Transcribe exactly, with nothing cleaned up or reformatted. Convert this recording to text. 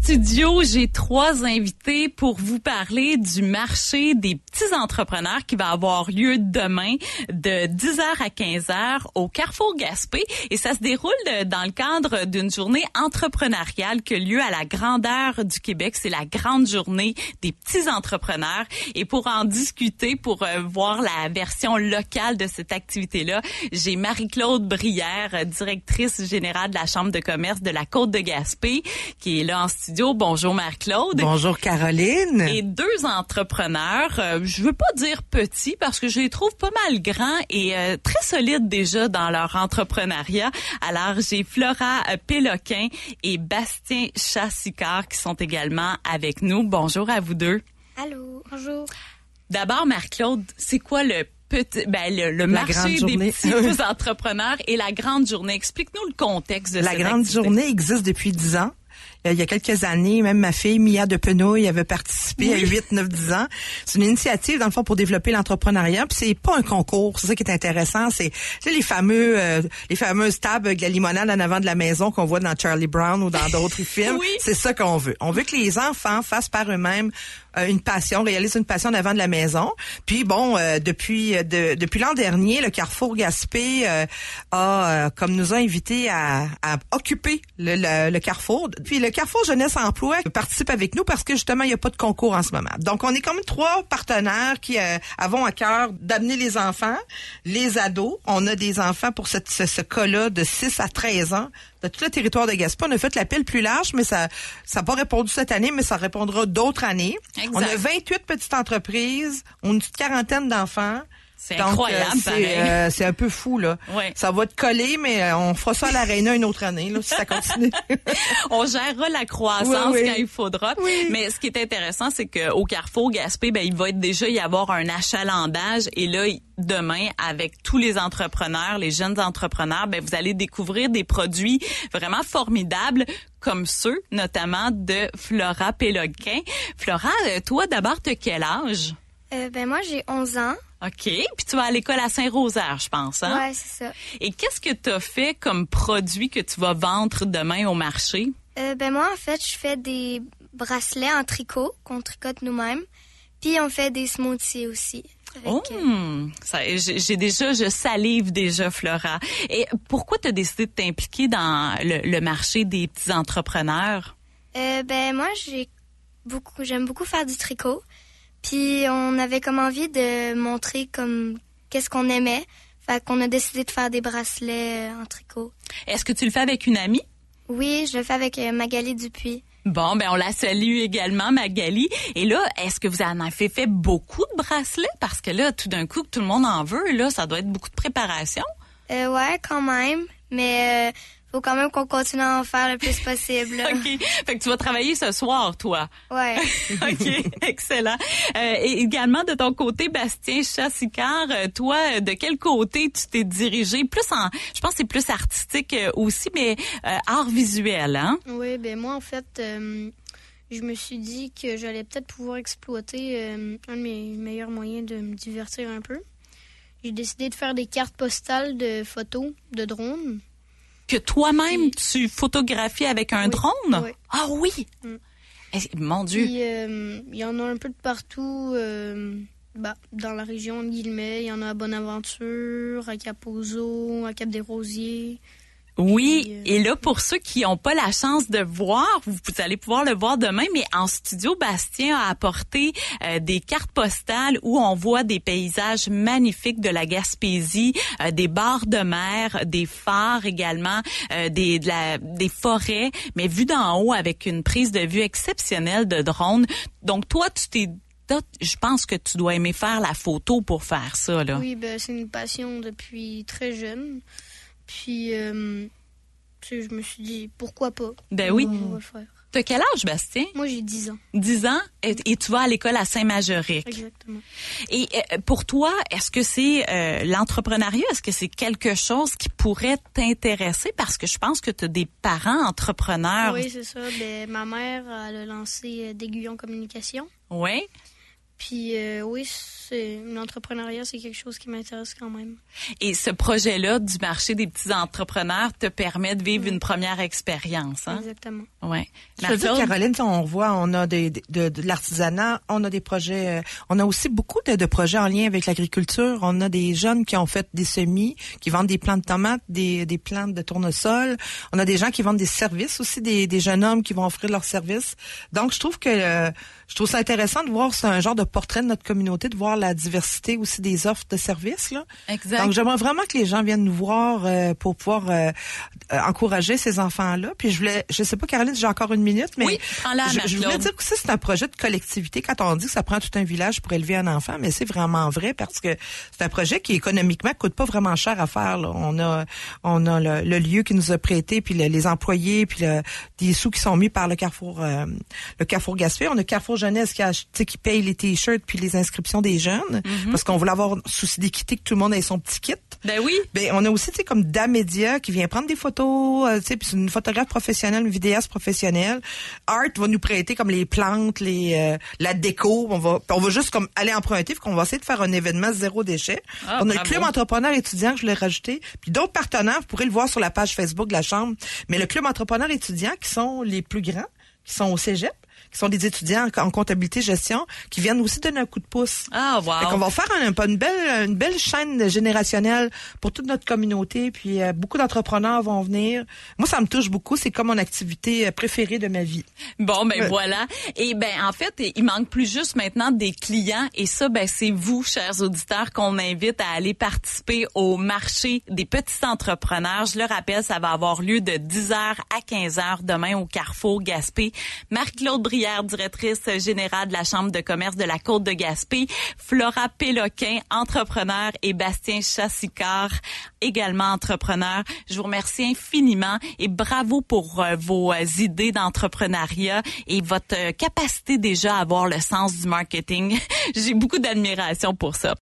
studio, j'ai trois invités pour vous parler du marché des petits entrepreneurs qui va avoir lieu demain de dix heures à quinze heures au Carrefour Gaspé. Et ça se déroule dans le cadre d'une journée entrepreneuriale qui a lieu à la grandeur du Québec. C'est la grande journée des petits entrepreneurs. Et pour en discuter, pour euh, voir la version locale de cette activité-là, j'ai Marie-Claude Brière, directrice générale de la Chambre de commerce de la Côte-de-Gaspé, qui est là en studio. Bonjour Marie-Claude. Bonjour Caroline. Et deux entrepreneurs, euh, je veux pas dire petits parce que je les trouve pas mal grands et euh, très solides déjà dans leur entrepreneuriat. Alors, j'ai Flora Péloquin et Bastien Chassicard qui sont également avec nous. Bonjour à vous deux. Allô, bonjour. D'abord, Marie-Claude, c'est quoi le petit, ben, le, le marché des petits entrepreneurs et la grande journée? Explique-nous le contexte de la cette grande activité. journée existe depuis dix ans. Il y a quelques années, même ma fille, Mia de Penouille, avait participé oui. à huit, neuf, dix ans. C'est une initiative, dans le fond, pour développer l'entrepreneuriat. Puis c'est pas un concours. C'est ça qui est intéressant. C'est, c'est les fameux, euh, les fameuses tables avec la limonade en avant de la maison qu'on voit dans Charlie Brown ou dans d'autres films. Oui. C'est ça qu'on veut. On veut que les enfants fassent par eux-mêmes euh, une passion, réalisent une passion en avant de la maison. Puis bon, euh, depuis de, depuis l'an dernier, le Carrefour Gaspé euh, a, euh, comme nous a invités à, à occuper le, le, le Carrefour. Puis le Carrefour Jeunesse Emploi participe avec nous parce que justement, il n'y a pas de concours en ce moment. Donc, on est comme trois partenaires qui euh, avons à cœur d'amener les enfants, les ados. On a des enfants pour cette, ce, ce cas-là de six à treize ans de tout le territoire de Gaspé. On a fait l'appel plus large, mais ça ça n'a pas répondu cette année, mais ça répondra d'autres années. Exact. On a vingt-huit petites entreprises, on a une petite quarantaine d'enfants. C'est Donc, incroyable, euh, c'est, euh, c'est un peu fou, là. Ouais. Ça va te coller, mais euh, on fera ça à l'Arena une autre année, là, si ça continue. On gérera la croissance oui, oui. quand il faudra. Oui. Mais ce qui est intéressant, c'est qu'au Carrefour Gaspé, ben, il va être déjà y avoir un achalandage. Et là, demain, avec tous les entrepreneurs, les jeunes entrepreneurs, ben, vous allez découvrir des produits vraiment formidables, comme ceux, notamment, de Flora Péloquin. Flora, toi, d'abord, tu as quel âge? Euh, ben, moi, j'ai onze ans. OK. Puis tu vas à l'école à Saint-Rosaire, je pense, hein? Ouais, c'est ça. Et qu'est-ce que tu as fait comme produit que tu vas vendre demain au marché? Euh, ben, moi, en fait, je fais des bracelets en tricot qu'on tricote nous-mêmes. Puis on fait des smoothies aussi. Avec, Oh! euh... Ça, j'ai, j'ai déjà, je salive déjà, Flora. Et pourquoi tu as décidé de t'impliquer dans le, le marché des petits entrepreneurs? Euh, ben, moi, j'ai beaucoup, j'aime beaucoup faire du tricot. Puis on avait comme envie de montrer comme qu'est-ce qu'on aimait. Fait qu'on a décidé de faire des bracelets en tricot. Est-ce que tu le fais avec une amie? Oui, je le fais avec Magali Dupuis. Bon, ben on la salue également, Magali. Et là, est-ce que vous en avez fait beaucoup de bracelets? Parce que là, tout d'un coup, que tout le monde en veut, là, ça doit être beaucoup de préparation. Euh, ouais, quand même. Mais... Euh, faut quand même qu'on continue à en faire le plus possible. OK. Fait que tu vas travailler ce soir, toi. Ouais. OK. Excellent. Euh, et également, de ton côté, Bastien Chassicard, toi, de quel côté tu t'es dirigé? Plus en, je pense que c'est plus artistique aussi, mais euh, art visuel, hein? Oui, ben moi, en fait, euh, je me suis dit que j'allais peut-être pouvoir exploiter euh, un de mes meilleurs moyens de me divertir un peu. J'ai décidé de faire des cartes postales de photos de drones. Que toi-même, tu photographies avec un oui, drone? Oui. Ah oui? Mm. Eh, mon Dieu! Il euh, y en a un peu de partout euh, bah, dans la région de Guillemets. Il y en a à Bonaventure, à Cap-Ozo, à Cap-des-Rosiers. Oui, Puis, euh... et là, pour ceux qui n'ont pas la chance de voir, vous, vous allez pouvoir le voir demain, mais en studio, Bastien a apporté euh, des cartes postales où on voit des paysages magnifiques de la Gaspésie, euh, des bords de mer, des phares également, euh, des, de la, des forêts, mais vues d'en haut avec une prise de vue exceptionnelle de drone. Donc, toi, tu t'es je pense que tu dois aimer faire la photo pour faire ça, là. Oui, ben, c'est une passion depuis très jeune. Puis, euh, tu sais, je me suis dit, pourquoi pas? Ben oui. On va le faire. T'as quel âge, Bastien? Moi, j'ai dix ans. dix ans? Et, et tu vas à l'école à Saint-Majoric. Exactement. Et euh, pour toi, est-ce que c'est euh, l'entrepreneuriat? Est-ce que c'est quelque chose qui pourrait t'intéresser? Parce que je pense que tu as des parents entrepreneurs. Oui, c'est ça. Ben, ma mère, elle a lancé euh, d'Aiguillon Communication. Oui. Puis euh, oui, c'est, l'entrepreneuriat, c'est quelque chose qui m'intéresse quand même. Et ce projet-là du marché des petits entrepreneurs te permet de vivre mmh. une première expérience, hein? Exactement. Ouais. Je veux dire, Caroline, on voit, on a des, de, de l'artisanat, on a des projets, on a aussi beaucoup de, de projets en lien avec l'agriculture. On a des jeunes qui ont fait des semis, qui vendent des plants de tomates, des, des plantes de tournesol. On a des gens qui vendent des services aussi, des, des jeunes hommes qui vont offrir leurs services. Donc, je trouve que euh, je trouve ça intéressant de voir, c'est un genre de portrait de notre communauté, de voir la diversité aussi des offres de services, là. Exact. Donc, j'aimerais vraiment que les gens viennent nous voir euh, pour pouvoir euh, euh, encourager ces enfants-là. Puis je voulais, je sais pas, Caroline, j'ai encore une minute, mais oui, prends-la, je, je voulais dire que ça, c'est un projet de collectivité. Quand on dit que ça prend tout un village pour élever un enfant, mais c'est vraiment vrai parce que c'est un projet qui économiquement coûte pas vraiment cher à faire, là. On a, on a le, le lieu qui nous a prêté, puis le, les employés, puis le, des sous qui sont mis par le Carrefour, euh, le Carrefour Gaspé. On a Carrefour Jeunesse qui, a, qui paye les t-shirts puis les inscriptions des jeunes, mm-hmm. parce qu'on voulait avoir souci d'équité que tout le monde ait son petit kit. Ben oui. Ben on a aussi, tu sais, comme Damédia qui vient prendre des photos, euh, tu sais, puis c'est une photographe professionnelle, une vidéaste professionnelle. Art va nous prêter comme les plantes, les euh, la déco. On va, on va juste comme aller emprunter, puis qu'on va essayer de faire un événement zéro déchet. Ah, on a bravo. Le club entrepreneur étudiant que je l'ai rajouté, puis d'autres partenaires, vous pourrez le voir sur la page Facebook de la Chambre. Mais le club entrepreneur étudiant qui sont les plus grands, qui sont au cégep, qui sont des étudiants en, en comptabilité gestion, qui viennent aussi donner un coup de pouce. Ah, wow. Fait qu'on va faire un, une belle, une belle chaîne générationnelle pour toute notre communauté, puis euh, beaucoup d'entrepreneurs vont venir. Moi, ça me touche beaucoup. C'est comme mon activité préférée de ma vie. Bon, ben euh, voilà. Et ben en fait, il manque plus juste maintenant des clients. Et ça, ben c'est vous, chers auditeurs, qu'on invite à aller participer au marché des petits entrepreneurs. Je le rappelle, ça va avoir lieu de dix heures à quinze heures demain au Carrefour Gaspé. Marie-Claude Brière, directrice générale de la Chambre de commerce de la Côte de Gaspé, Flora Péloquin, entrepreneur, et Bastien Chassicard, également entrepreneur. Je vous remercie infiniment et bravo pour euh, vos euh, idées d'entrepreneuriat et votre euh, capacité déjà à avoir le sens du marketing. J'ai beaucoup d'admiration pour ça.